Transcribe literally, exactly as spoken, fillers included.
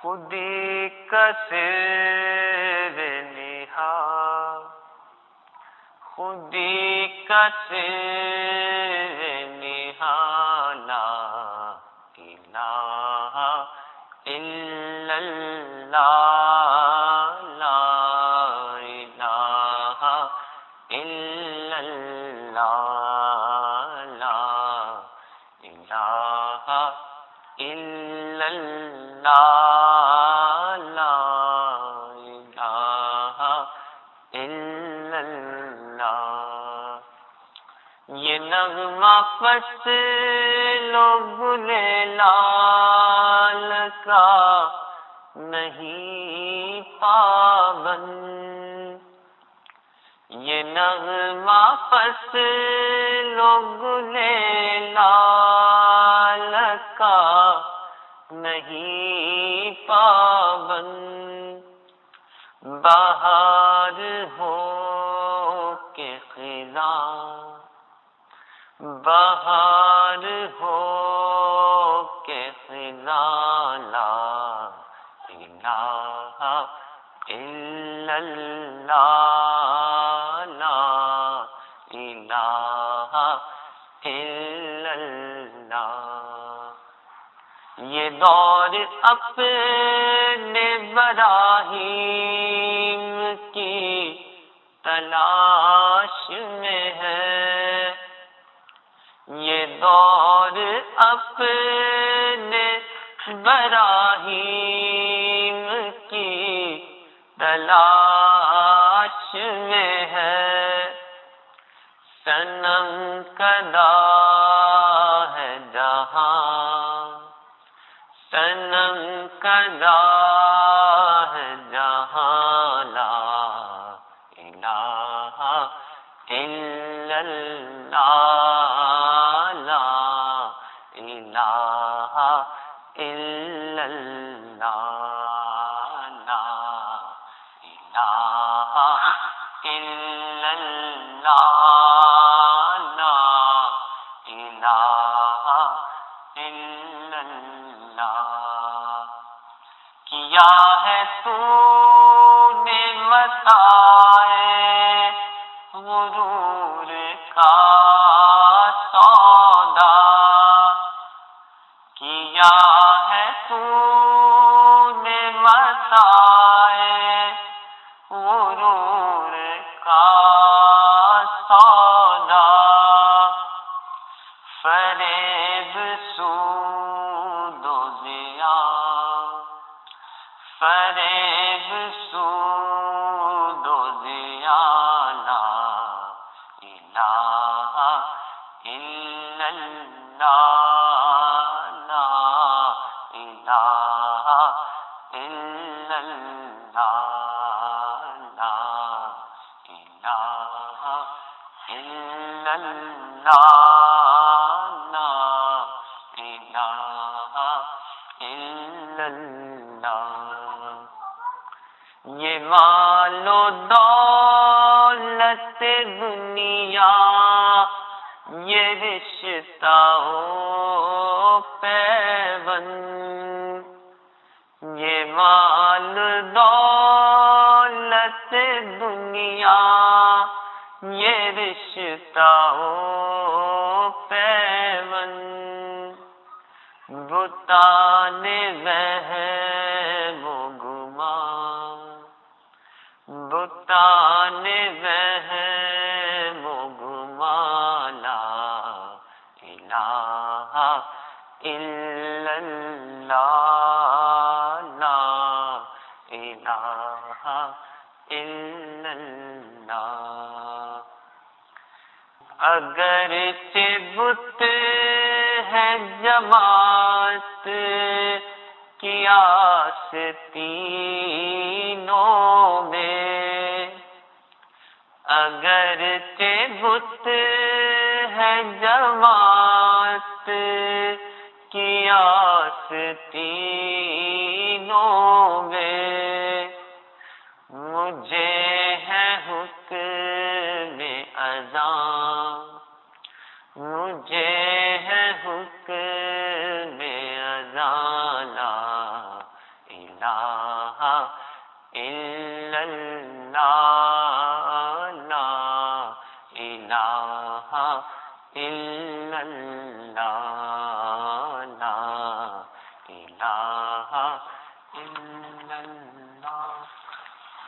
خودی کا سر نہا خودی کا سر نہا لا الہ الا اللہ لا الہ الا اللہ لا الہ الا اللہ لا الہ الا اللہ. یہ نغمہ پس لوگ لال کا نہیں پابند. یہ نغمہ پس لوگ لال کا نہیں پابند. بہار ہو کے خزاں بہار ہو کے خزاں لا الہ الا اللہ لا الہ الا اللہ. یہ دور اپنے براہیم کی تلاش میں ہے. یہ دور اپنے براہیم کی تلاش میں ہے. صنم کدا ہے جہاں صنم کدا ہے جہاں لا الہ الا اللہ لا الہ الا اللہ لا الہ الا اللہ لا الہ الا اللہ. کیا ہے تو نے مسائے غرور کا سودا. کیا ہے تو نے مسائے غرور کا سودا. فریب سود و ضیاء فریب سود و ضیاء لا الہ الا اللہ لا الہ الا اللہ لا الہ الا اللہ لا الہ الا اللہ. یہ مال و دولت دنیا یہ رشتہ و پیوند. یہ مال دولت دنیا یہ رشتہ و پیوند. بتان وہم و گمان بتان وہم و گمان لا الہ الا اللہ لا الہ الا اللہ. اگرچہ بت ہے جماعت کی آستینوں میں اگرچہ بت ہے جماعت کی آستینوں میں. مجھے ہے حکم اذاں مجھے ہے حکم اذاں لا الہ الا اللہ لا الہ الا اللہ لا الہ الا اللہ